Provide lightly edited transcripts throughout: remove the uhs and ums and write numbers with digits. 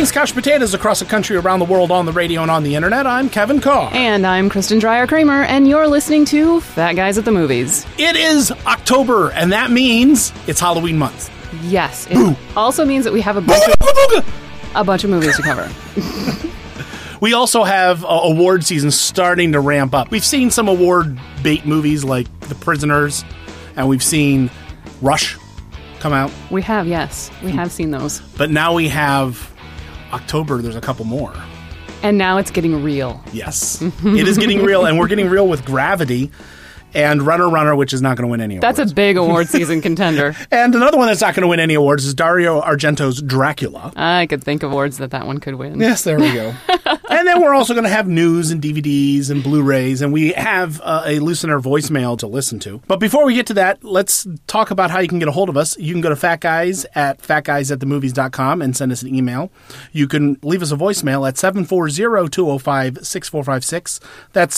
Miss Couch Potatoes across the country, around the world, on the radio, and on the internet. I'm Kevin Carr. And I'm Kristen Dreyer-Kramer, and you're listening to Fat Guys at the Movies. It is October, and that means it's Halloween month. Yes. It also means that we have a bunch of movies to cover. We also have award season starting to ramp up. We've seen some award bait movies like The Prisoners, and we've seen Rush come out. We have, yes. We have seen those. But now we have October. There's a couple more. And now it's getting real. Yes. It is getting real, and we're getting real with Gravity and Runner, which is not going to win any awards. That's a big award season contender. And another one that's not going to win any awards is Dario Argento's Dracula. I could think of awards that one could win. Yes, there we go. And then we're also going to have news and DVDs and Blu-rays, and we have a listener voicemail to listen to. But before we get to that, let's talk about how you can get a hold of us. You can go to fatguys@fatguysatthemovies.com and send us an email. You can leave us a voicemail at 740-205-6456. That's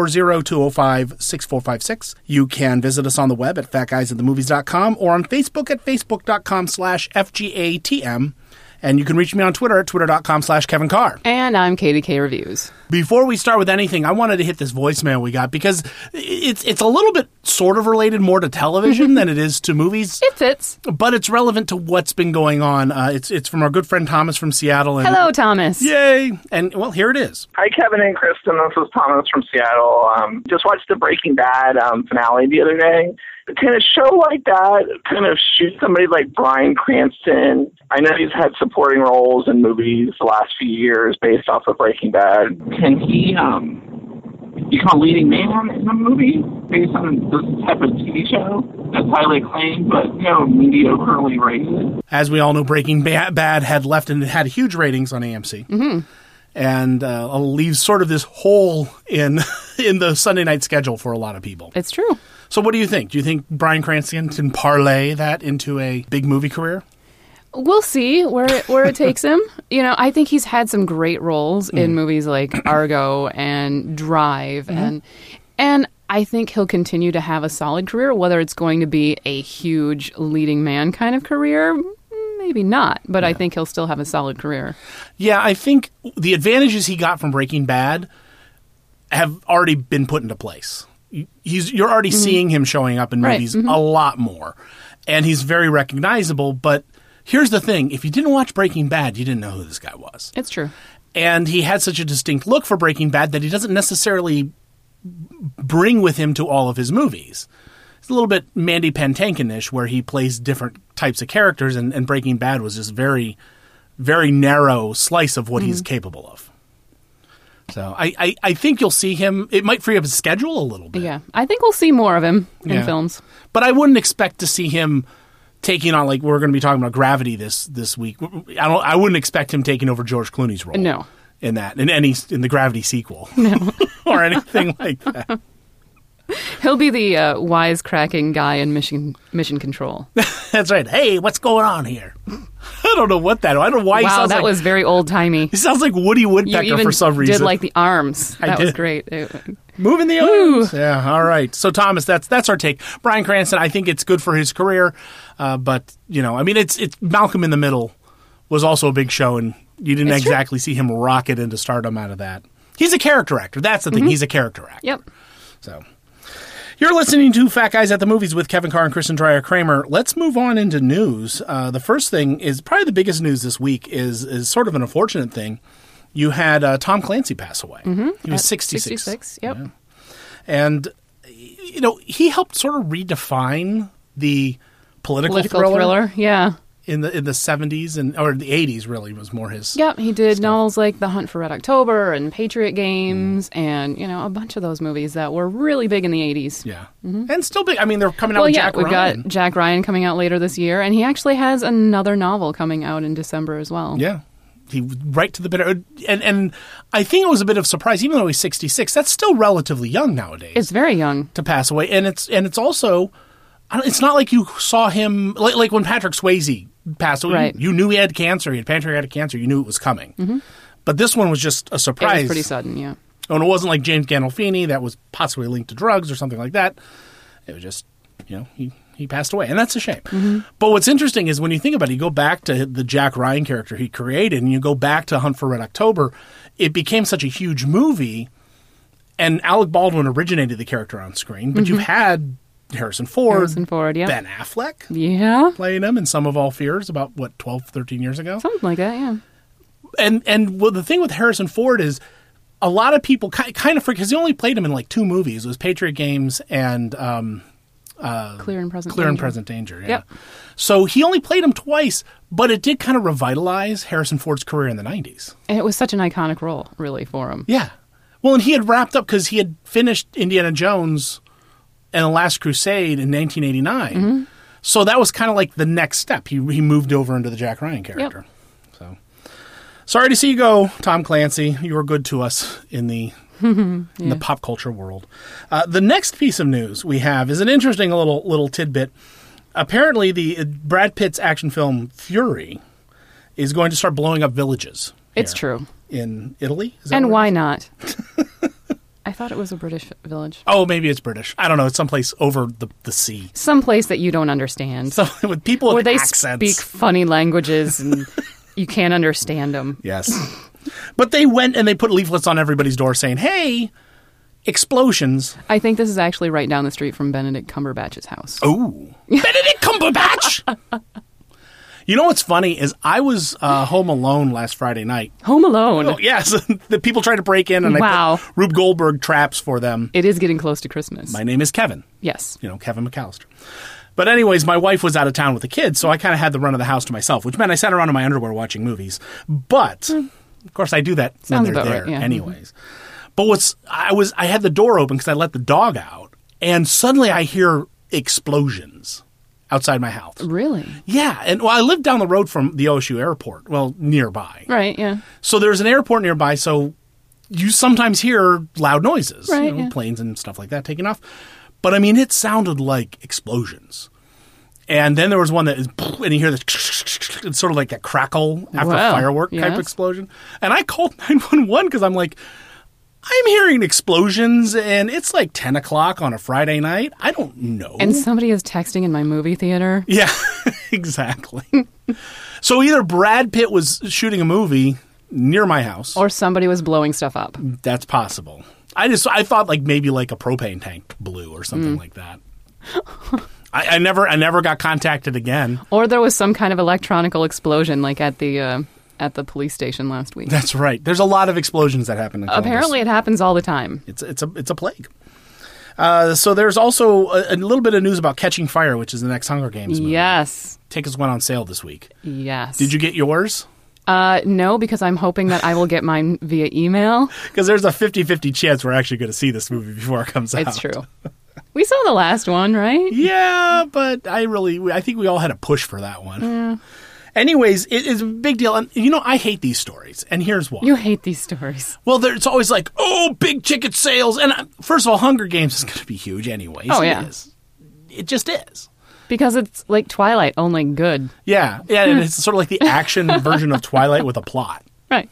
740-205-6456. You can visit us on the web at fatguysatthemovies.com or on Facebook at facebook.com/FGATM. And you can reach me on Twitter at twitter.com/Kevin Carr. And I'm Katie K. Reviews. Before we start with anything, I wanted to hit this voicemail we got because it's a little bit sort of related more to television than it is to movies. It fits. But it's relevant to what's been going on. It's from our good friend Thomas from Seattle. And, hello, Thomas. Yay. And, well, here it is. Hi, Kevin and Kristen. This is Thomas from Seattle. Just watched the Breaking Bad finale the other day. Can a show like that kind of shoot somebody like Bryan Cranston? I know he's had supporting roles in movies the last few years based off of Breaking Bad. Can he become a leading man in a movie based on this type of TV show that's highly acclaimed but, mediocrely rated? As we all know, Breaking Bad had left and had huge ratings on AMC. Mm-hmm. And leaves sort of this hole in the Sunday night schedule for a lot of people. It's true. So what do you think? Do you think Bryan Cranston can parlay that into a big movie career? We'll see where it takes him. I think he's had some great roles in movies like Argo and Drive, and I think he'll continue to have a solid career. Whether it's going to be a huge leading man kind of career, maybe not, but I think he'll still have a solid career. Yeah, I think the advantages he got from Breaking Bad have already been put into place. You're already seeing him showing up in movies a lot more, and he's very recognizable. But here's the thing. If you didn't watch Breaking Bad, you didn't know who this guy was. It's true. And he had such a distinct look for Breaking Bad that he doesn't necessarily bring with him to all of his movies. It's a little bit Mandy Patinkin-ish, where he plays different types of characters, and Breaking Bad was this very, very narrow slice of what he's capable of. So I think you'll see him. It might free up his schedule a little bit. Yeah, I think we'll see more of him in films. But I wouldn't expect to see him taking on, like we're going to be talking about Gravity this week. I wouldn't expect him taking over George Clooney's role. No. In the Gravity sequel. No. Or anything like that. He'll be the wisecracking guy in Mission Control. That's right. Hey, what's going on here? I don't know what that. I don't know why. Wow, he sounds that was very old timey. He sounds like Woody Woodpecker for some reason. You did like the arms. That was great. Moving the arms. Yeah. All right. So Thomas, that's our take. Bryan Cranston, I think it's good for his career, but it's Malcolm in the Middle was also a big show, and you didn't exactly see him rocket into stardom out of that. He's a character actor. That's the thing. He's a character actor. Yep. So. You're listening to Fat Guys at the Movies with Kevin Carr and Kristen Dreyer-Kramer. Let's move on into news. The first thing is probably the biggest news this week is sort of an unfortunate thing. You had Tom Clancy pass away. He was 66. 66, yep. Yeah. And, he helped sort of redefine the political thriller. Yeah. In the 70s or the 80s really was more his. Yep, he did novels like The Hunt for Red October and Patriot Games and a bunch of those movies that were really big in the 80s. Yeah, and still big. I mean, they're coming out with Jack Ryan. We've got Jack Ryan coming out later this year, and he actually has another novel coming out in December as well. Yeah. He right to the bitter, and I think it was a bit of a surprise, even though he's 66. That's still relatively young nowadays. It's very young to pass away, and it's also. It's not like you saw him like when Patrick Swayze passed away. Right. You knew he had cancer. He had pancreatic cancer. You knew it was coming. But this one was just a surprise. It was pretty sudden, yeah. And it wasn't like James Gandolfini that was possibly linked to drugs or something like that. It was just, he He passed away, and that's a shame. But what's interesting is when you think about it, you go back to the Jack Ryan character he created, and you go back to Hunt for Red October, it became such a huge movie, and Alec Baldwin originated the character on screen, but you had Harrison Ford, yeah. Ben Affleck Yeah. playing him in Sum of All Fears about, 12, 13 years ago? Something like that, yeah. And well, the thing with Harrison Ford is a lot of people kind of forget, because he only played him in like 2 movies. It was Patriot Games and Clear and Present Danger. Yeah. Yep. So he only played him twice, but it did kind of revitalize Harrison Ford's career in the 90s. And it was such an iconic role, really, for him. Yeah. Well, and he had wrapped up because he had finished Indiana Jones and The Last Crusade in 1989. So that was kind of like the next step. He moved over into the Jack Ryan character. Yep. So sorry to see you go, Tom Clancy. You were good to us in the in the pop culture world. The next piece of news we have is an interesting little tidbit. Apparently, the Brad Pitt's action film Fury is going to start blowing up villages. It's true. In Italy? Is that And what why it is? not? I thought it was a British village. Oh, maybe it's British. I don't know. It's someplace over the sea. Some place that you don't understand. So with people Where with they accents. speak funny languages and you can't understand them. Yes. But they went and they put leaflets on everybody's door saying, hey, explosions. I think this is actually right down the street from Benedict Cumberbatch's house. Oh. Benedict Cumberbatch! You know what's funny is I was home alone last Friday night. Home Alone. Oh, yes. The people tried to break in and I put Rube Goldberg traps for them. It is getting close to Christmas. My name is Kevin. Yes. Kevin McAllister. But anyways, my wife was out of town with the kids, so I kind of had the run of the house to myself, which meant I sat around in my underwear watching movies. But, of course, I do that when they're there anyways. But I had the door open because I let the dog out, and suddenly I hear explosions outside my house. Really? Yeah. And I live down the road from the OSU airport. Well, nearby. Right, yeah. So there's an airport nearby, so you sometimes hear loud noises. Right, planes and stuff like that taking off. But, I mean, it sounded like explosions. And then there was one that is, and you hear this, it's sort of like a crackle after a firework type explosion. And I called 911 because I'm like, I'm hearing explosions, and it's like 10 o'clock on a Friday night. I don't know. And somebody is texting in my movie theater. Yeah, exactly. So either Brad Pitt was shooting a movie near my house. Or somebody was blowing stuff up. That's possible. I thought like maybe like a propane tank blew or something like that. I never got contacted again. Or there was some kind of electronical explosion like at the police station last week. That's right. There's a lot of explosions that happen in Columbus. Apparently it happens all the time. It's a plague. So there's also a little bit of news about Catching Fire, which is the next Hunger Games movie. Yes. Tickets went on sale this week. Yes. Did you get yours? No, because I'm hoping that I will get mine via email. Because there's a 50-50 chance we're actually going to see this movie before it comes out. It's true. We saw the last one, right? Yeah, but I think we all had a push for that one. Yeah. Anyways, it's a big deal. And, I hate these stories, and here's why. You hate these stories. Well, it's always like, big ticket sales. And first of all, Hunger Games is going to be huge anyways. Oh, yeah. It just is. Because it's like Twilight, only good. Yeah, and it's sort of like the action version of Twilight with a plot. Right.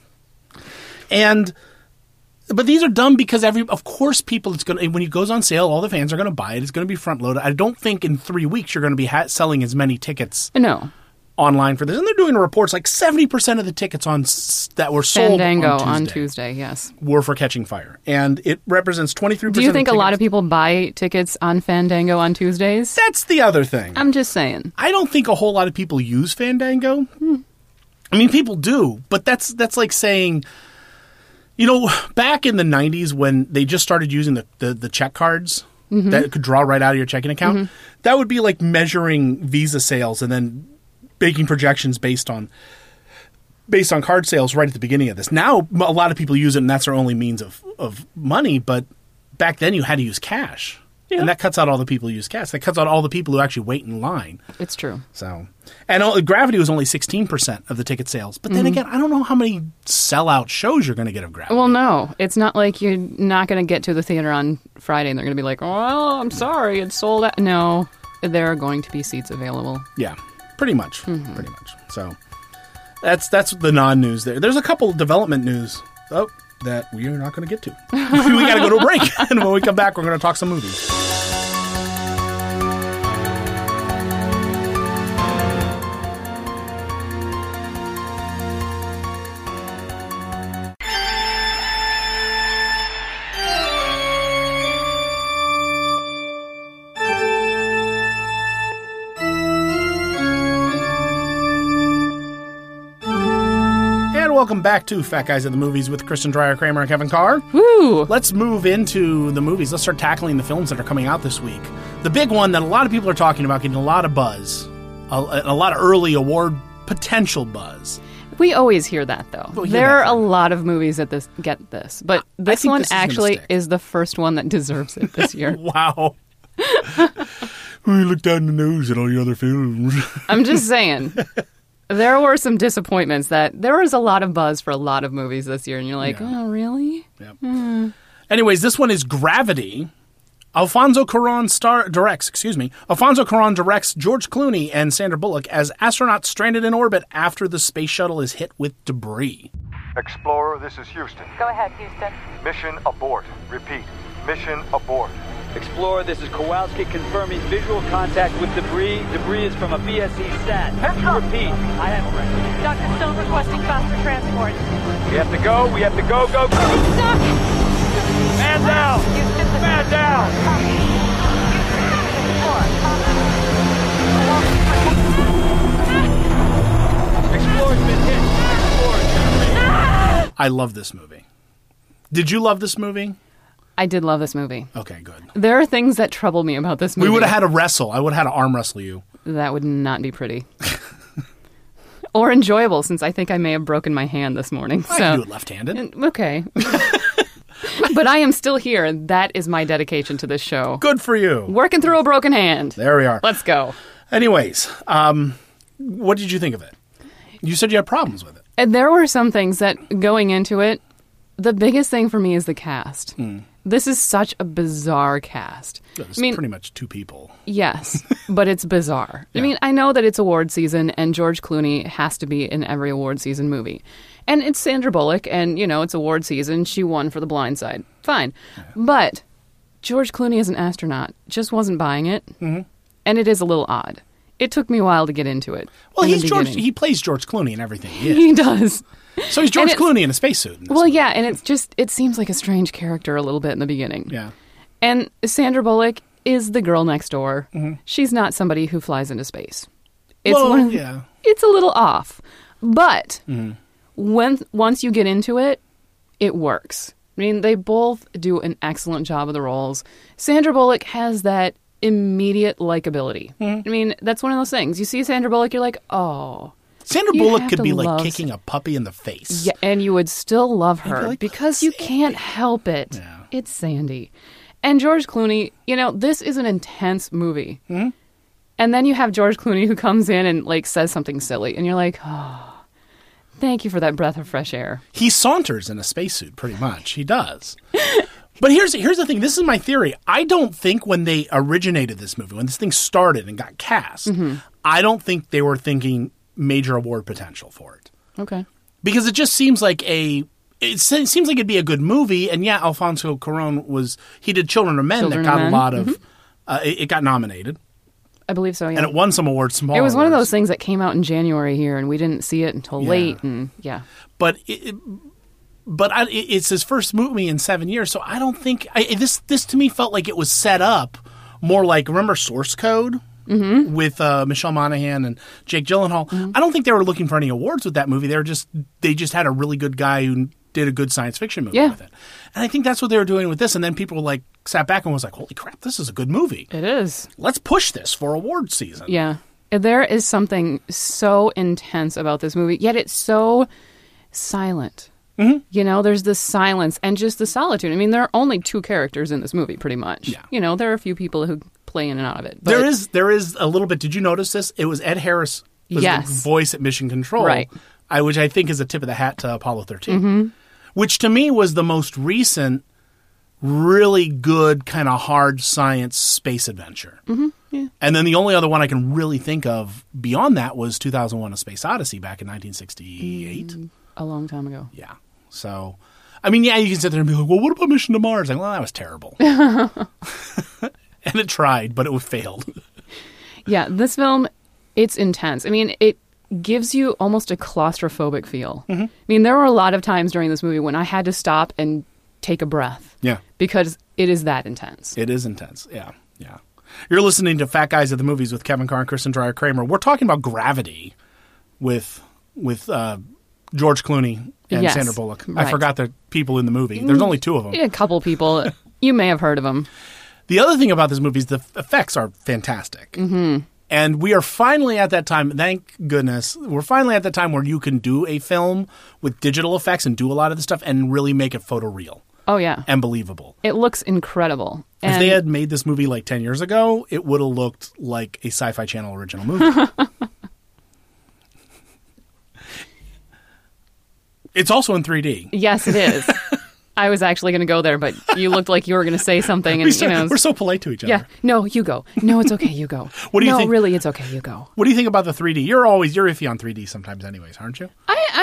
But these are dumb because of course people, when it goes on sale, all the fans are going to buy it. It's going to be front loaded. I don't think in 3 weeks you're going to be selling as many tickets. No. Online for this. And they're doing reports like 70% of the tickets that were sold Fandango on Tuesday, yes. were for Catching Fire. And it represents 23%. Do you think a lot of people buy tickets on Fandango on Tuesdays? That's the other thing. I'm just saying. I don't think a whole lot of people use Fandango. I mean, people do, but that's like saying, back in the 90s when they just started using the check cards that could draw right out of your checking account, that would be like measuring Visa sales and then making projections based on card sales right at the beginning of this. Now, a lot of people use it, and that's their only means of money. But back then, you had to use cash, and that cuts out all the people who use cash. That cuts out all the people who actually wait in line. It's true. So, and Gravity was only 16% of the ticket sales. But then again, I don't know how many sellout shows you're going to get of Gravity. Well, no, it's not like you're not going to get to the theater on Friday, and they're going to be like, "Oh, I'm sorry, it's sold out." No, there are going to be seats available. Yeah. Pretty much. So that's the non-news there. There's a couple of development news that we are not going to get to. We got to go to a break. And when we come back, we're going to talk some movies. welcome back to Fat Guys at the Movies with Kristen Dreyer, Kramer, and Kevin Carr. Woo! Let's move into the movies. Let's start tackling the films that are coming out this week. The big one that a lot of people are talking about, getting a lot of buzz, a lot of early award potential buzz. We always hear that, though. There are a lot of movies that get this, but this one actually is the first one that deserves it this year. Wow. We look down the nose at all the other films. I'm just saying. There were some disappointments that there was a lot of buzz for a lot of movies this year, and you're like, oh, really? Yep. Anyways, this one is Gravity. Alfonso Cuarón directs George Clooney and Sandra Bullock as astronauts stranded in orbit after the space shuttle is hit with debris. Explorer, this is Houston. Go ahead, Houston. Mission abort. Repeat. Mission abort. Explorer, this is Kowalski confirming visual contact with debris. Debris is from a BSE stat. Repeat. I have it right. Dr. Stone requesting faster transport. We have to go. Go. It's stuck! Man down. Houston, Man down. Explorer's been hit. I love this movie. Did you love this movie? I did love this movie. Okay, good. There are things that trouble me about this movie. We would have had a wrestle. I would have had to arm wrestle you. That would not be pretty. Or enjoyable, since I think I may have broken my hand this morning. I can do it left-handed. Okay. But I am still here, and that is my dedication to this show. Good for you. Working through a broken hand. There we are. Let's go. Anyways, what did you think of it? You said you had problems with it. And there were some things that, going into it, the biggest thing for me is the cast. This is such a bizarre cast. Yeah, it's pretty much two people. Yes, but it's bizarre. Yeah. I mean, I know that it's award season, and George Clooney has to be in every award season movie. And it's Sandra Bullock, and, it's award season. She won for The Blind Side. Fine. Yeah. But George Clooney as an astronaut just wasn't buying it, and it is a little odd. It took me a while to get into it. Well, he plays George Clooney in everything he is. He does. So he's George Clooney in a spacesuit. Well, yeah, and it seems like a strange character a little bit in the beginning. Yeah. And Sandra Bullock is the girl next door. She's not somebody who flies into space. It's it's a little off. But once you get into it, it works. I mean, they both do an excellent job of the roles. Sandra Bullock has that immediate likability. I mean, that's one of those things. You see Sandra Bullock, you're like, oh. Sandra Bullock could be like kicking a puppy in the face. Yeah, and you would still love her because you can't help it. Yeah. It's Sandy. And George Clooney, this is an intense movie. And then you have George Clooney who comes in and says something silly, and you're like, oh, thank you for that breath of fresh air. He saunters in a spacesuit, pretty much. He does. But here's the thing. This is my theory. I don't think when they originated this movie, when this thing started and got cast, I don't think they were thinking major award potential for it. Okay. Because it just seems like it seems like it'd be a good movie. And yeah, Alfonso Cuarón he did Children of Men that got a lot of, it got nominated. I believe so, yeah. And it won some awards, small It was one of awards. those things that came out in January here, and we didn't see it until late, and yeah. But it's his first movie in 7 years, so I don't think this to me felt like it was set up more like, remember Source Code with Michelle Monaghan and Jake Gyllenhaal? I don't think they were looking for any awards with that movie. They just had a really good guy who did a good science fiction movie with it, and I think that's what they were doing with this. And then people sat back and was like, "Holy crap, this is a good movie! It is. Let's push this for award season." Yeah, there is something so intense about this movie, yet it's so silent. There's the silence and just the solitude. I mean, there are only two characters in this movie, pretty much. Yeah. There are a few people who play in and out of it. But there is a little bit. Did you notice this? It was Ed Harris was the voice at Mission Control, right? Which I think is a tip of the hat to Apollo 13, which to me was the most recent, really good kind of hard science space adventure. Yeah. And then the only other one I can really think of beyond that was 2001: A Space Odyssey back in 1968. A long time ago. Yeah. So, I mean, yeah, you can sit there and be like, well, what about Mission to Mars? Well, that was terrible. And it tried, but it failed. Yeah, this film, it's intense. I mean, it gives you almost a claustrophobic feel. I mean, there were a lot of times during this movie when I had to stop and take a breath. Yeah. Because it is that intense. It is intense, yeah. You're listening to Fat Guys at the Movies with Kevin Carr and Kristen Dreyer Kramer. We're talking about Gravity with George Clooney and Yes, Sandra Bullock. I right. forgot the people in the movie. There's only two of them. A couple people. You may have heard of them. The other thing about this movie is the effects are fantastic. Mm-hmm. And we are finally at that time, thank goodness, we're finally at that time where you can do a film with digital effects and do a lot of this stuff and really make it photoreal Oh, yeah. and believable. It looks incredible. If they had made this movie like 10 years ago, it would have looked like a Sci-Fi Channel original movie. It's also in 3D. Yes, it is. I was actually going to go there, but you looked like you were going to say something. And We're so polite to each other. yeah. No, you go. No, it's okay. You go. What do you no, think? really, it's okay. You go. What do you think about the 3D? You're iffy on 3D sometimes anyways, aren't you?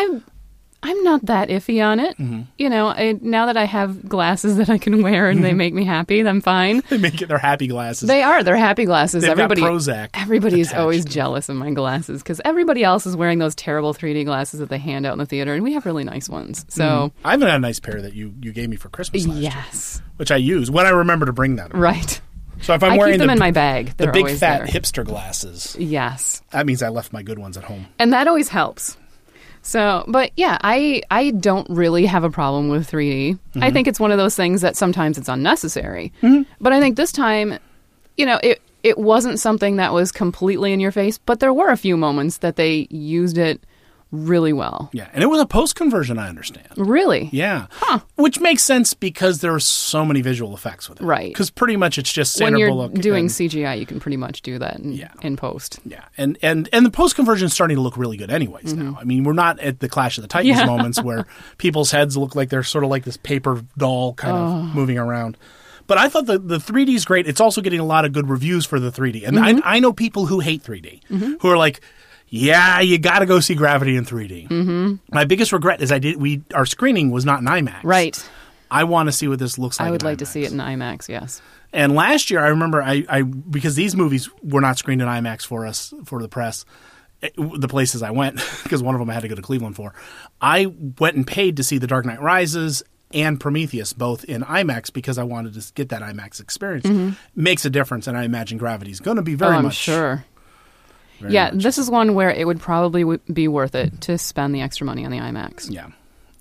I'm not that iffy on it. Mm-hmm. You know, now that I have glasses that I can wear and they make me happy, I'm fine. They make it their happy glasses. They are. They're happy glasses. They've got Prozac Everybody's attached. always jealous of my glasses because everybody else is wearing those terrible 3D glasses that they hand out in the theater, and we have really nice ones. So I have a nice pair that you gave me for Christmas last year, yes, which I use when I remember to bring them. right. So if I'm I wearing keep them the, in my bag. the They're big always fat there. hipster glasses, Yes, that means I left my good ones at home. and that always helps. So, but yeah, I don't really have a problem with 3D. I think it's one of those things that sometimes it's unnecessary. But I think this time, you know, it wasn't something that was completely in your face, but there were a few moments that they used it really well. Yeah, and it was a post-conversion, I understand. Really? Yeah. Which makes sense because there are so many visual effects with it. Right. Because pretty much it's just When Sandra you're Bullock. doing and, CGI, you can pretty much do that in post. Yeah, and the post-conversion is starting to look really good anyways now. I mean, we're not at the Clash of the Titans Yeah. moments where people's heads look like they're sort of like this paper doll kind of moving around. But I thought the 3D is great. It's also getting a lot of good reviews for the 3D. And I know people who hate 3D, who are like, yeah, you got to go see Gravity in 3D. Mm-hmm. My biggest regret is our screening was not in IMAX. Right. I want to see what this looks like. I would in like to IMAX. see it in IMAX, yes. And last year, I remember I because these movies were not screened in IMAX for us for the press. The places I went, because one of them I had to go to Cleveland for, I went and paid to see The Dark Knight Rises and Prometheus both in IMAX because I wanted to get that IMAX experience. Makes a difference, and I imagine Gravity's going to be very I'm much. sure. very Yeah, much. this is one where it would probably be worth it to spend the extra money on the IMAX. Yeah.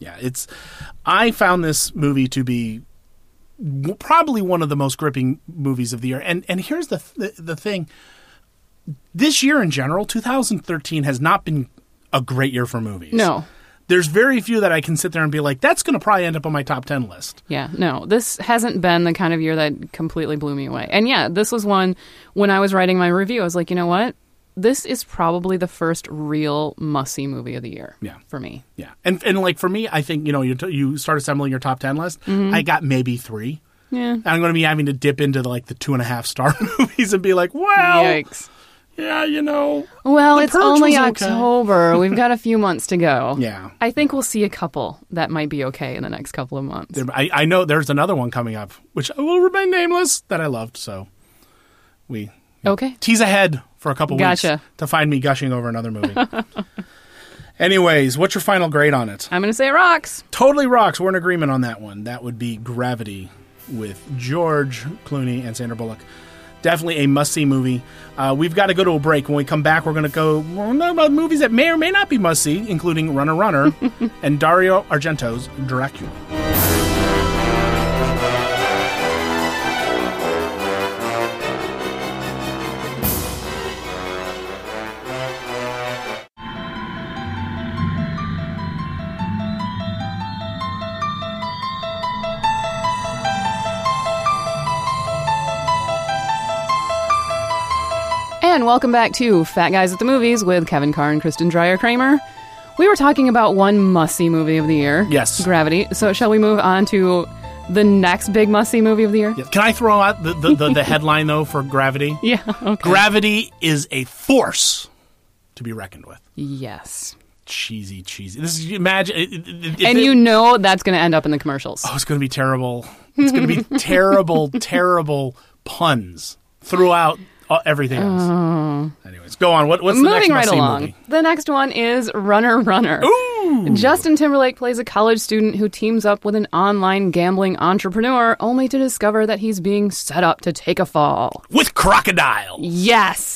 I found this movie to be probably one of the most gripping movies of the year. And here's the thing. This year in general, 2013 has not been a great year for movies. No. There's very few that I can sit there and be like, that's going to probably end up on my top 10 list. Yeah, no, this hasn't been the kind of year that completely blew me away. And yeah, this was one, when I was writing my review, I was like, you know what? This is probably the first real must-see movie of the year for me. Yeah. And like for me, I think, you start assembling your top 10 list. I got maybe 3. Yeah. I'm going to be having to dip into the 2.5 star movies and be like, well, Yikes. yeah, Well, The it's Purge only was okay. October. We've got a few months to go. Yeah. I think we'll see a couple that might be okay in the next couple of months. I know there's another one coming up, which will remain nameless, that I loved. So we Okay. tease ahead for a couple weeks Gotcha. to find me gushing over another movie. Anyways, what's your final grade on it? I'm going to say it rocks. Totally rocks. We're in agreement on that one. That would be Gravity with George Clooney and Sandra Bullock. Definitely a must-see movie. We've got to go to a break. When we come back, we're going to talk about movies that may or may not be must-see, including Runner Runner and Dario Argento's Dracula. And welcome back to Fat Guys at the Movies with Kevin Carr and Kristen Dreyer-Kramer. We were talking about one must-see movie of the year. Yes. Gravity. So shall we move on to the next big must-see movie of the year? Yeah. Can I throw out the headline, though, for Gravity? Yeah, okay. Gravity is a force to be reckoned with. Yes. Cheesy. This is, imagine. And you know that's going to end up in the commercials. Oh, it's going to be terrible. It's going to be terrible puns throughout everything else. Anyways, go on. What's the next Moving right must-see along. movie? The next one is Runner Runner. Ooh! Justin Timberlake plays a college student who teams up with an online gambling entrepreneur only to discover that he's being set up to take a fall. With crocodile. Yes.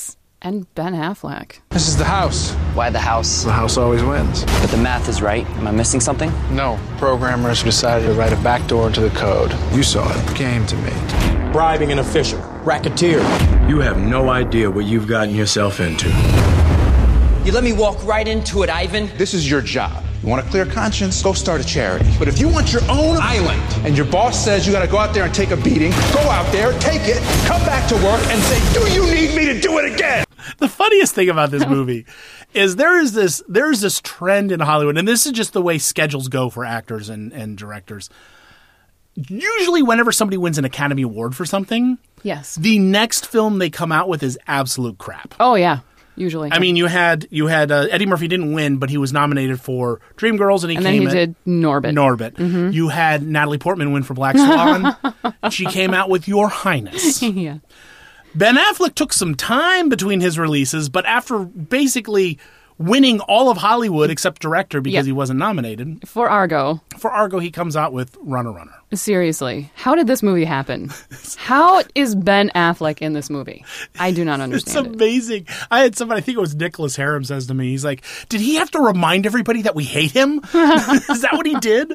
And Ben Affleck. This is the house. Why the house? The house always wins. But the math is right. Am I missing something? No. Programmers decided to write a backdoor into the code. You saw it. Came to me. Bribing an official. Racketeer. You have no idea what you've gotten yourself into. You let me walk right into it, Ivan. This is your job. You want a clear conscience? Go start a charity. But if you want your own island and your boss says you got to go out there and take a beating, go out there, take it, come back to work and say, do you need me to do it again? The funniest thing about this movie is there is this trend in Hollywood, and this is just the way schedules go for actors and directors. Usually whenever somebody wins an Academy Award for something, yes, the next film they come out with is absolute crap. Oh, yeah. Usually. I mean, you had Eddie Murphy didn't win, but he was nominated for Dreamgirls, and then he did Norbit. Mm-hmm. You had Natalie Portman win for Black Swan. She came out with Your Highness. Yeah. Ben Affleck took some time between his releases, but after basically winning all of Hollywood except director because he wasn't nominated. For Argo, he comes out with Runner Runner. Seriously, how did this movie happen? How is Ben Affleck in this movie? I do not understand. It's amazing. I had somebody, I think it was Nicholas Harem, says to me, he's like, did he have to remind everybody that we hate him? Is that what he did?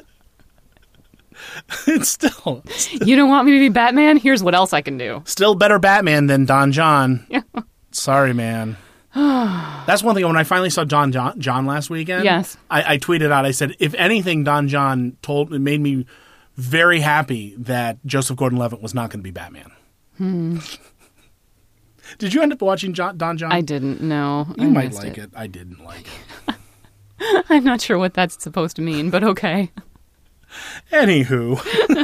It's still... You don't want me to be Batman? Here's what else I can do. Still better Batman than Don John. Sorry, man. That's one thing. When I finally saw John last weekend, yes, I tweeted out, I said, if anything, Don John it made me very happy that Joseph Gordon-Levitt was not going to be Batman. Did you end up watching Don John? I didn't, no. You might like it. I didn't like it. I'm not sure what that's supposed to mean, but okay. Anywho.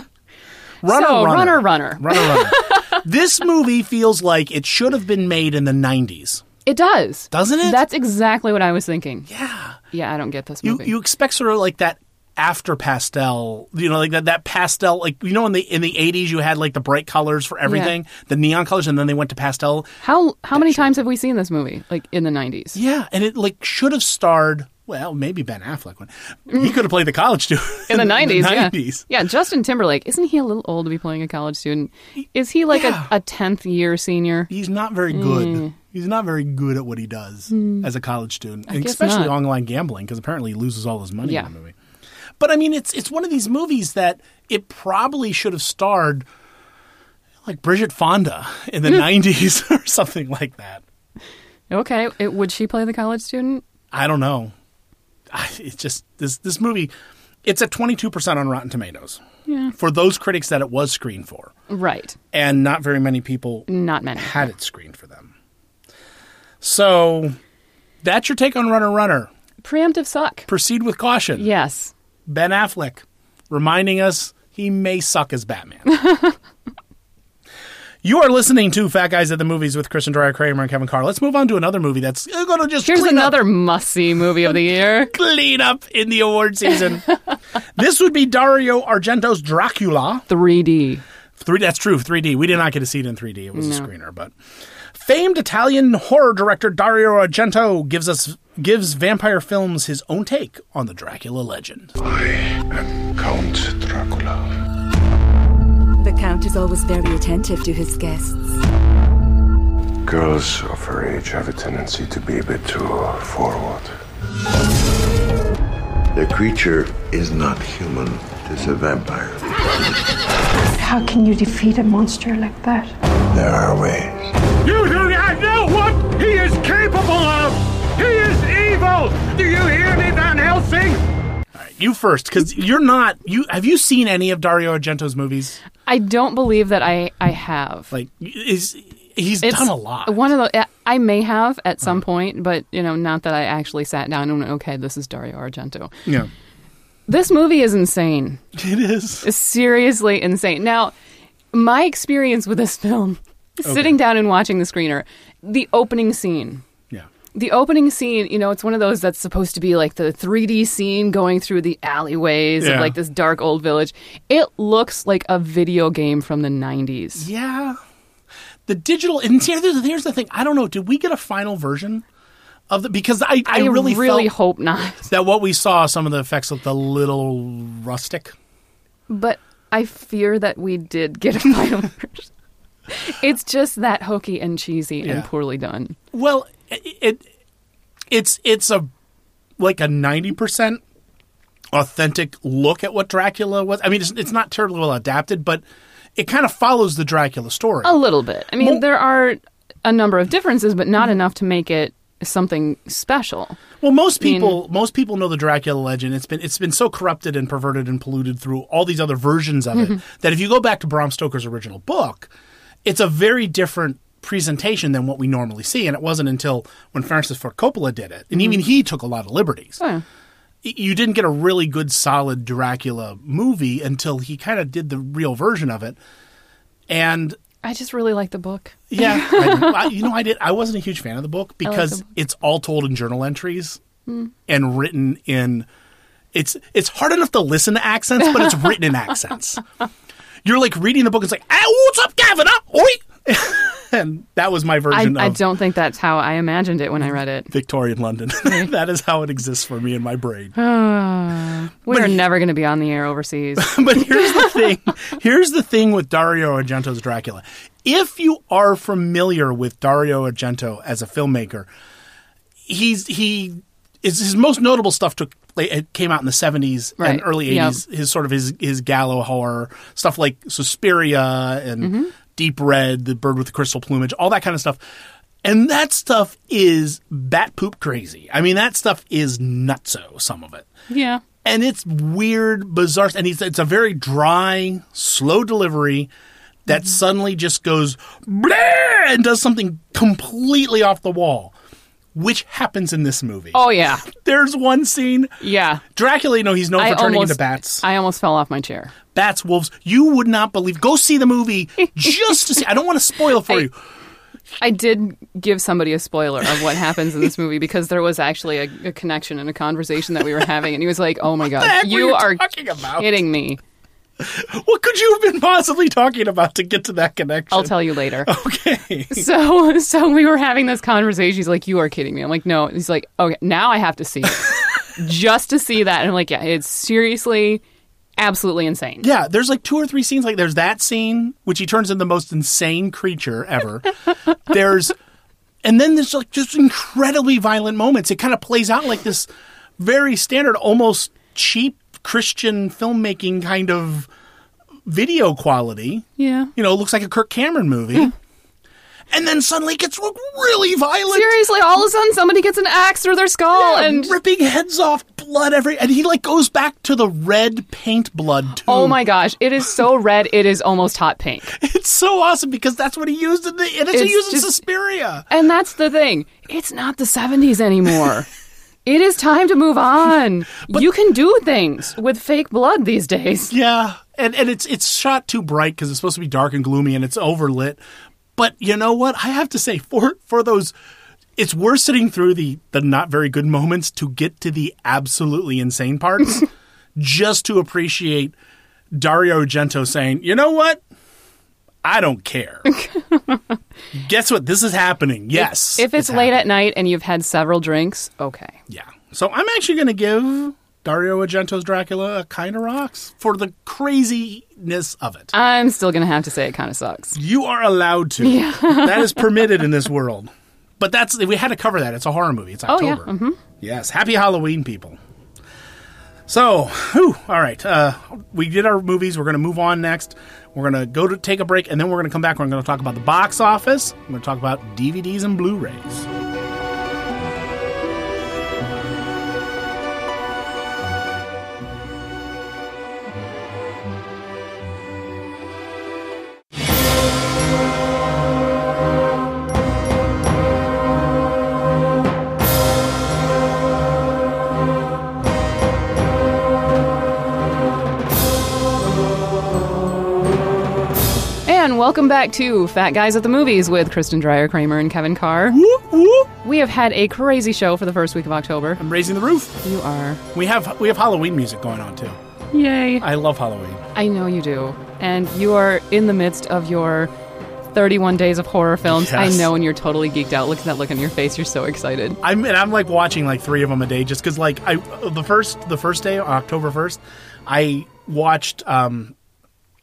Runner. This movie feels like it should have been made in the 90s. It does. Doesn't it? That's exactly what I was thinking. Yeah. Yeah, I don't get this movie. You expect sort of like that after pastel, like that pastel, like, in the 80s you had like the bright colors for everything, the neon colors, and then they went to pastel. How many times have we seen this movie, like in the 90s? Yeah, and it like should have starred, well, maybe Ben Affleck. He could have played the college student. In the 90s, yeah. Justin Timberlake, isn't he a little old to be playing a college student? Is he like a 10th year senior? He's not very good. He's not very good at what he does as a college student, not. especially online gambling, because apparently he loses all his money in the movie. But I mean, it's one of these movies that it probably should have starred like Bridget Fonda in the 90s or something like that. Okay, would she play the college student? I don't know. It's just this movie. It's at 22% on Rotten Tomatoes. Yeah. For those critics that it was screened for. Right. And not very many people had it screened for them. So that's your take on Runner Runner. Preemptive suck. Proceed with caution. Yes. Ben Affleck reminding us he may suck as Batman. You are listening to Fat Guys at the Movies with Christian Dreyer Kramer and Kevin Carr. Let's move on to another movie that's going to just Here's another must-see movie of the year. Clean up in the award season. This would be Dario Argento's Dracula. 3D. That's true, 3D. We did not get to see it in 3D. It was a screener, but... Famed Italian horror director Dario Argento gives vampire films his own take on the Dracula legend. I am Count Dracula. The Count is always very attentive to his guests. Girls of her age have a tendency to be a bit too forward. The creature is not human. It is a vampire. How can you defeat a monster like that? There are ways. You do not know what he is capable of! He is evil! Do you hear me, Van Helsing? All right, you first, because have you seen any of Dario Argento's movies? I don't believe that I have. Like, he's done a lot. One of the I may have at some point, but not that I actually sat down and went, okay, this is Dario Argento. Yeah. This movie is insane. It is. It's seriously insane. Now, my experience with this film, sitting down and watching the screener, the opening scene. Yeah. The opening scene, it's one of those that's supposed to be like the 3D scene going through the alleyways of like this dark old village. It looks like a video game from the 90s. Yeah. The digital, and here's the thing. I don't know. Did we get a final version of the? Because I really hope not. That what we saw, some of the effects looked a little rustic. But I fear that we did get a final version. It's just that hokey and cheesy and poorly done. Well, it's a 90% authentic look at what Dracula was. I mean, it's not terribly well adapted, but it kind of follows the Dracula story. A little bit. I mean, there are a number of differences, but not enough to make it something special. Well, most people know the Dracula legend. It's been so corrupted and perverted and polluted through all these other versions of it that if you go back to Bram Stoker's original book, it's a very different presentation than what we normally see. And it wasn't until when Francis Ford Coppola did it, and even he took a lot of liberties. Oh, yeah. You didn't get a really good, solid Dracula movie until he kind of did the real version of it. And I just really like the book. Yeah. I wasn't a huge fan of the book because it's all told in journal entries and written in... It's hard enough to listen to accents, but it's written in accents. You're like reading the book, it's like, what's up, Gavin? Oi! And that was my version I don't think that's how I imagined it when I read it. Victorian London. That is how it exists for me in my brain. We're never going to be on the air overseas. But here's the thing. Here's the thing with Dario Argento's Dracula. If you are familiar with Dario Argento as a filmmaker, his most notable stuff came out in the 70s and early 80s. His Gallo horror stuff like Suspiria and Deep Red, The Bird with the Crystal Plumage, all that kind of stuff. And that stuff is bat poop crazy. I mean, that stuff is nutso, some of it. Yeah. And it's weird, bizarre, and it's a very dry, slow delivery that suddenly just goes bleh, and does something completely off the wall, which happens in this movie. Oh, yeah. There's one scene. Yeah. Dracula, he's known for turning into bats. I almost fell off my chair. Bats, wolves. You would not believe. Go see the movie just to see. I don't want to spoil it for you. I did give somebody a spoiler of what happens in this movie because there was actually a connection and a conversation that we were having, and he was like, "Oh my god, you are kidding me." What could you have been possibly talking about to get to that connection? I'll tell you later. Okay. So we were having this conversation. He's like, "You are kidding me." I'm like, "No." He's like, "Okay, now I have to see it just to see that." And I'm like, "Yeah, it's seriously." Absolutely insane. Yeah, there's like 2 or 3 scenes. Like there's that scene, which he turns into the most insane creature ever. And then there's like just incredibly violent moments. It kind of plays out like this very standard, almost cheap Christian filmmaking kind of video quality. Yeah. It looks like a Kirk Cameron movie. And then suddenly it gets really violent. Seriously, all of a sudden somebody gets an axe through their skull and ripping heads off, blood and he like goes back to the red paint blood too. Oh my gosh, it is so red it is almost hot pink. It's so awesome because that's what he used in Suspiria. And that's the thing. It's not the 70s anymore. It is time to move on. But you can do things with fake blood these days. Yeah, and it's shot too bright because it's supposed to be dark and gloomy and it's overlit. But you know what? I have to say, for those, it's worth sitting through the not very good moments to get to the absolutely insane parts, just to appreciate Dario Argento saying, "You know what? I don't care." Guess what? This is happening. Yes. If it's late at night and you've had several drinks, okay. Yeah. So I'm actually going to give Dario Argento's Dracula a kind of rocks for the craziness of it. I'm still going to have to say it kind of sucks. You are allowed to. Yeah. That is permitted in this world. But we had to cover that. It's a horror movie. It's October. Oh, yeah. Mm-hmm. Yes. Happy Halloween, people. So, all right. We did our movies. We're going to move on next. We're going to go to take a break, and then we're going to come back. We're going to talk about the box office. We're going to talk about DVDs and Blu-rays. And welcome back to Fat Guys at the Movies with Kristen Dreyer-Kramer and Kevin Carr. Whoop, whoop. We have had a crazy show for the first week of October. I'm raising the roof. You are. We have Halloween music going on too. Yay. I love Halloween. I know you do. And you are in the midst of your 31 days of horror films. Yes. I know, and you're totally geeked out. Look at that look on your face. You're so excited. I'm like watching like 3 of them a day just because like the first day, October 1st, I watched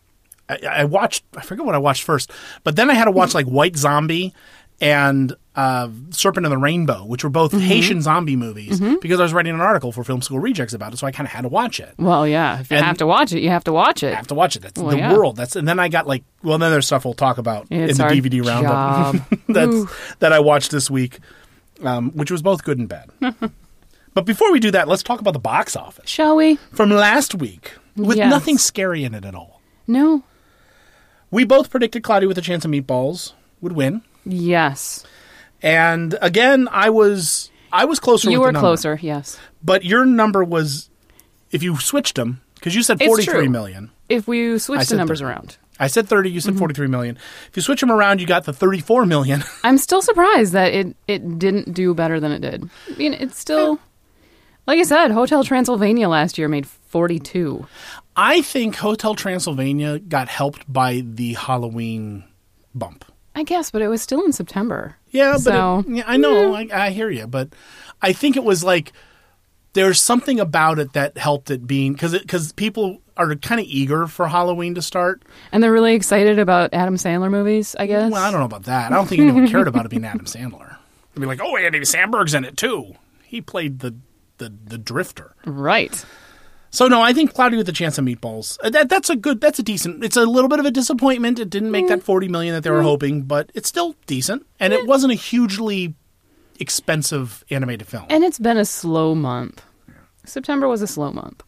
I watched, I forget what I watched first, but then I had to watch like White Zombie and Serpent and the Rainbow, which were both Haitian zombie movies, because I was writing an article for Film School Rejects about it, so I kind of had to watch it. Well, yeah. If you have to watch it, you have to watch it. I have to watch it. That's the world. And then I got like, well, then there's stuff we'll talk about in the DVD roundup that I watched this week, which was both good and bad. But before we do that, let's talk about the box office. Shall we? From last week, with nothing scary in it at all. No. We both predicted Cloudy with a Chance of Meatballs would win. Yes. And again, I was closer. You with were the number. closer, yes. But your number was, if you switched them, because you said 43 million. If we switch the numbers around. I said 30, you said 43 million. If you switch them around, you got the 34 million. I'm still surprised that it didn't do better than it did. I mean, it's still, like I said, Hotel Transylvania last year made 42. I think Hotel Transylvania got helped by the Halloween bump. I guess, but it was still in September. Yeah, but I know. I hear you. But I think it was like there's something about it that helped it being, because people are kind of eager for Halloween to start. And they're really excited about Adam Sandler movies, I guess. Well, I don't know about that. I don't think anyone cared about it being Adam Sandler. They'd be like, oh, Andy Samberg's in it too. He played the drifter. Right. So, no, I think Cloudy with a Chance of Meatballs, that's a decent, it's a little bit of a disappointment. It didn't make that 40 million that they were hoping, but it's still decent. And it wasn't a hugely expensive animated film. And it's been a slow month. September was a slow month.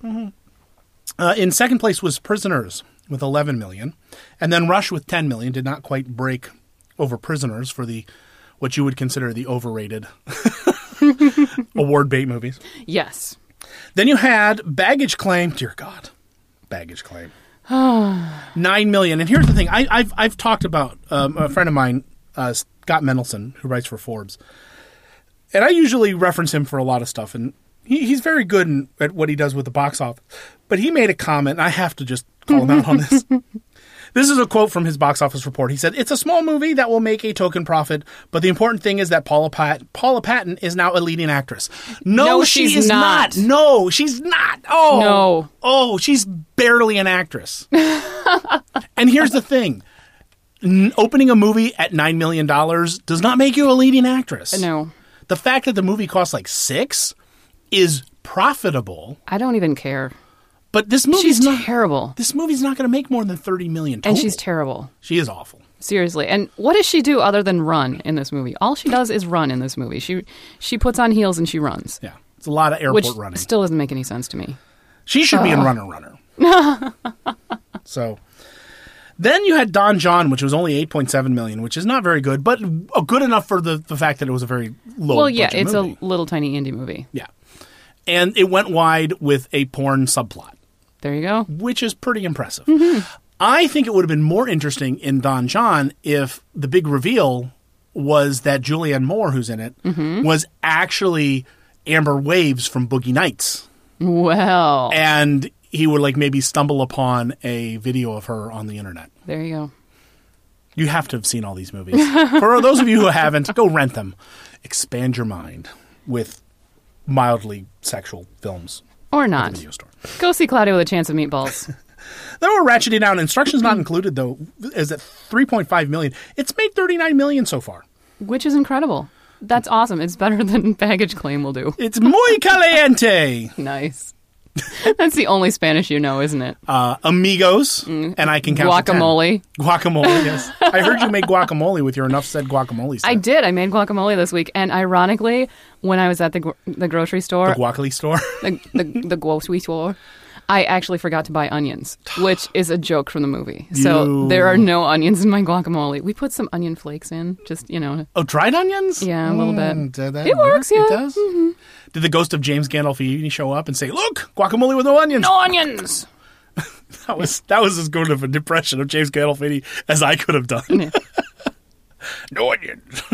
In second place was Prisoners with 11 million. And then Rush with 10 million. Did not quite break over Prisoners for what you would consider the overrated award bait movies. Yes. Then you had Baggage Claim. Dear God. Baggage Claim. 9 million. And here's the thing. I've talked about a friend of mine, Scott Mendelson, who writes for Forbes. And I usually reference him for a lot of stuff. And he's very good at what he does with the box office. But he made a comment, and I have to just call him out on this. This is a quote from his box office report. He said, "It's a small movie that will make a token profit, but the important thing is that Paula Patton is now a leading actress." No, she is not. No, she's not. Oh, no. Oh, she's barely an actress. And here's the thing. Opening a movie at $9 million does not make you a leading actress. No. The fact that the movie costs like $6 is profitable. I don't even care. But this movie's not terrible. This movie's not going to make more than $30 million total. And she's terrible. She is awful. Seriously. And what does she do other than run in this movie? All she does is run in this movie. She puts on heels and she runs. Yeah. It's a lot of airport running. Which still doesn't make any sense to me. She should be in Runner. So then you had Don John, which was only 8.7 million, which is not very good, but good enough for the fact that it was a very low Well, yeah, budget it's movie. a little tiny indie movie. Yeah. And it went wide with a porn subplot. There you go. Which is pretty impressive. Mm-hmm. I think it would have been more interesting in Don John if the big reveal was that Julianne Moore, who's in it, was actually Amber Waves from Boogie Nights. Well. And he would like maybe stumble upon a video of her on the internet. There you go. You have to have seen all these movies. For those of you who haven't, go rent them. Expand your mind with mildly sexual films. Or not. Go see Cloudy with a Chance of Meatballs. Then we're ratcheting down. Instructions not included, though, is at $3.5 million. It's made $39 million so far. Which is incredible. That's awesome. It's better than Baggage Claim will do. It's muy caliente. Nice. That's the only Spanish you know, isn't it? Amigos, and I can count guacamole. To 10. Guacamole, yes. I heard you made guacamole with your Enough Said guacamole set. I did. I made guacamole this week. And ironically, when I was at the grocery store... The guacamole store? the grocery store, I actually forgot to buy onions, which is a joke from the movie. So there are no onions in my guacamole. We put some onion flakes in, just, Oh, dried onions? Yeah, a little bit. It works, yeah. It does? Mm-hmm. Did the ghost of James Gandolfini show up and say, "Look, guacamole with no onions"? No onions! That was as good of an impression of James Gandolfini as I could have done. Yeah. No onions.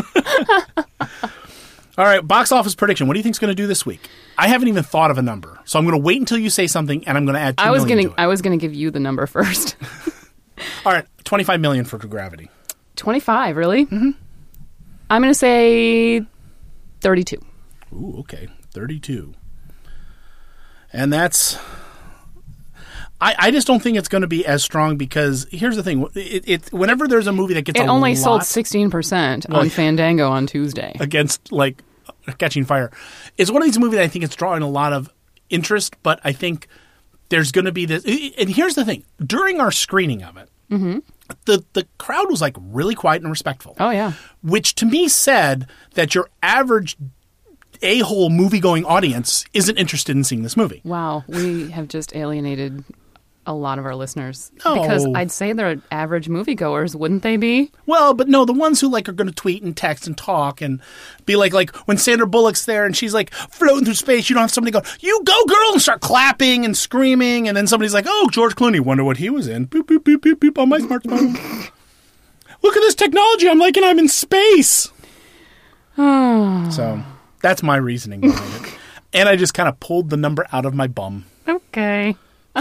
All right, box office prediction. What do you think's going to do this week? I haven't even thought of a number, so I'm going to wait until you say something, and I'm going to add $2 million to it. I was going to give you the number first. All right, $25 million for Gravity. 25, really? Mm-hmm. I'm going to say 32. Ooh, okay. 32. And that's... I just don't think it's going to be as strong because here's the thing. Whenever there's a movie that gets it only sold 16% on Fandango on Tuesday. Against, like, Catching Fire. It's one of these movies that I think it's drawing a lot of interest, but I think there's going to be this. And here's the thing. During our screening of it, the crowd was, like, really quiet and respectful. Oh, yeah. Which to me said that your average a-hole movie-going audience isn't interested in seeing this movie. Wow. We have just alienated a lot of our listeners. No. Because I'd say they're average moviegoers, wouldn't they be? Well, but no, the ones who like are going to tweet and text and talk and be like when Sandra Bullock's there and she's like floating through space, you don't have somebody go, "You go, girl," and start clapping and screaming, and then somebody's like, "Oh, George Clooney, wonder what he was in." Boop, boop, boop, boop, boop on my smartphone. Look at this technology. I'm like, and I'm in space. So that's my reasoning behind it. And I just kind of pulled the number out of my bum. Okay.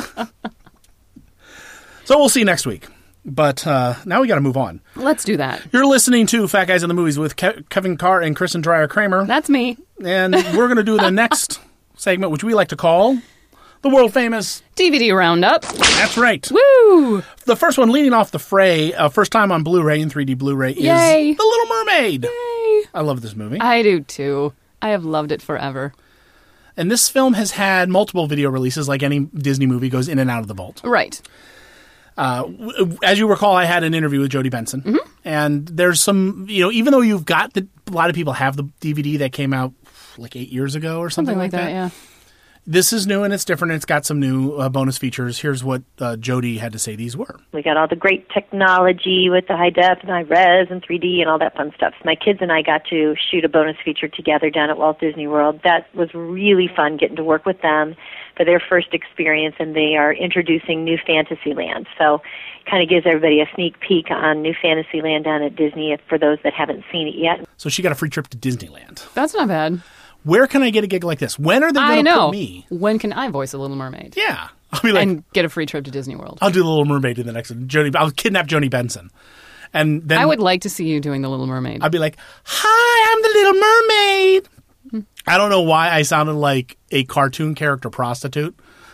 So we'll see next week. But now we got to move on. Let's do that. You're listening to Fat Guys in the Movies with Kevin Carr and Kristen Dreyer-Kramer. That's me. And we're going to do the next segment, which we like to call the world-famous DVD Roundup. That's right. Woo! The first one leading off the fray, first time on Blu-ray and 3D Blu-ray, is Yay. The Little Mermaid. Yay! I love this movie. I do, too. I have loved it forever. And this film has had multiple video releases, like any Disney movie goes in and out of the vault. Right. As you recall, I had an interview with Jodie Benson, and there's some, even though you've got a lot of people have the DVD that came out like 8 years ago or something like that. Yeah. This is new and it's different. And it's got some new bonus features. Here's what Jodie had to say these were. We got all the great technology with the high def and high res and 3D and all that fun stuff. So my kids and I got to shoot a bonus feature together down at Walt Disney World. That was really fun getting to work with them for their first experience, and they are introducing New Fantasyland. So kind of gives everybody a sneak peek on New Fantasyland down at Disney for those that haven't seen it yet. So she got a free trip to Disneyland. That's not bad. Where can I get a gig like this? When are they going to put me? When can I voice a Little Mermaid? Yeah. I'll be like, and get a free trip to Disney World. I'll do the Little Mermaid in the next one. I'll kidnap Jodie Benson. And then I would like to see you doing the Little Mermaid. I'd be like, "Hi, I'm the Little Mermaid." I don't know why I sounded like a cartoon character prostitute.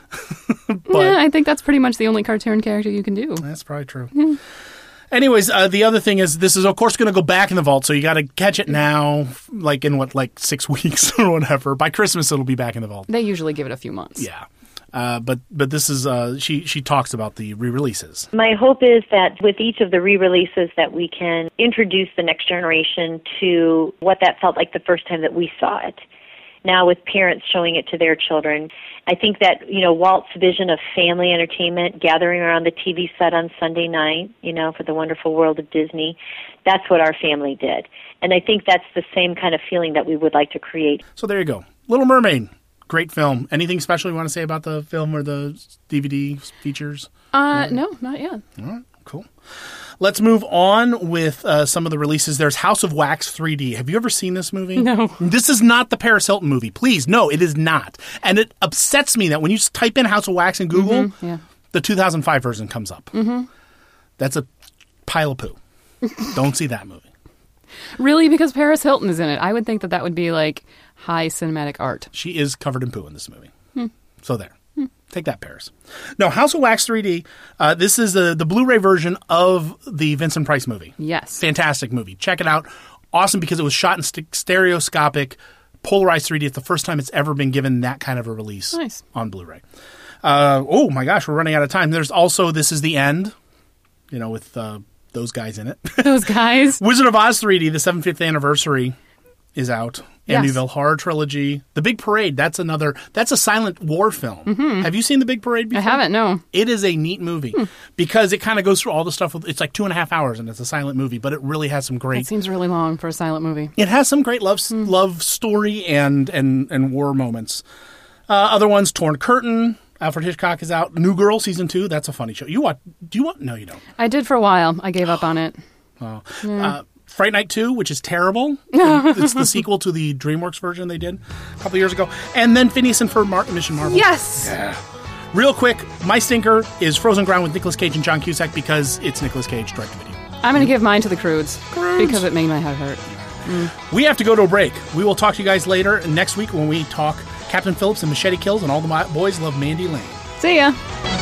But yeah, I think that's pretty much the only cartoon character you can do. That's probably true. Yeah. Anyways, the other thing is this is, of course, going to go back in the vault, so you got to catch it now, like in 6 weeks or whatever. By Christmas, it'll be back in the vault. They usually give it a few months. Yeah. But this is she talks about the re-releases. My hope is that with each of the re-releases that we can introduce the next generation to what that felt like the first time that we saw it. Now with parents showing it to their children, I think that, Walt's vision of family entertainment, gathering around the TV set on Sunday night, for the wonderful world of Disney, that's what our family did. And I think that's the same kind of feeling that we would like to create. So there you go. Little Mermaid. Great film. Anything special you want to say about the film or the DVD features? No, not yet. All right, cool. Let's move on with some of the releases. There's House of Wax 3D. Have you ever seen this movie? No. This is not the Paris Hilton movie. Please, no, it is not. And it upsets me that when you type in House of Wax in Google, the 2005 version comes up. That's a pile of poo. Don't see that movie. Really? Because Paris Hilton is in it. I would think that would be like high cinematic art. She is covered in poo in this movie. So there. Take that, Paris. No, House of Wax 3D. This is the Blu-ray version of the Vincent Price movie. Yes. Fantastic movie. Check it out. Awesome because it was shot in stereoscopic, polarized 3D. It's the first time it's ever been given that kind of a release on Blu-ray. Oh, my gosh, we're running out of time. There's also This Is the End, with those guys in it. Those guys. Wizard of Oz 3D, the 75th anniversary, is out. Amityville Horror Trilogy. The Big Parade, that's a silent war film. Have you seen The Big Parade before? I haven't, no. It is a neat movie because it kind of goes through all the stuff. It's like 2.5 hours and it's a silent movie, but it really has some great... It seems really long for a silent movie. It has some great love story and war moments. Other ones, Torn Curtain. Alfred Hitchcock is out. New Girl Season 2. That's a funny show. Do you want? No, you don't. I did for a while. I gave up on it. Oh. Fright Night 2, which is terrible. It's the sequel to the DreamWorks version they did a couple years ago. And then Phineas and Ferb Mission Marvel. Yes! Yeah. Real quick, my stinker is Frozen Ground with Nicolas Cage and John Cusack because it's Nicolas Cage direct-to-video. I'm going to give mine to the Croods because it made my head hurt. We have to go to a break. We will talk to you guys later next week when we talk Captain Phillips and Machete Kills and All the Boys Love Mandy Lane. See ya!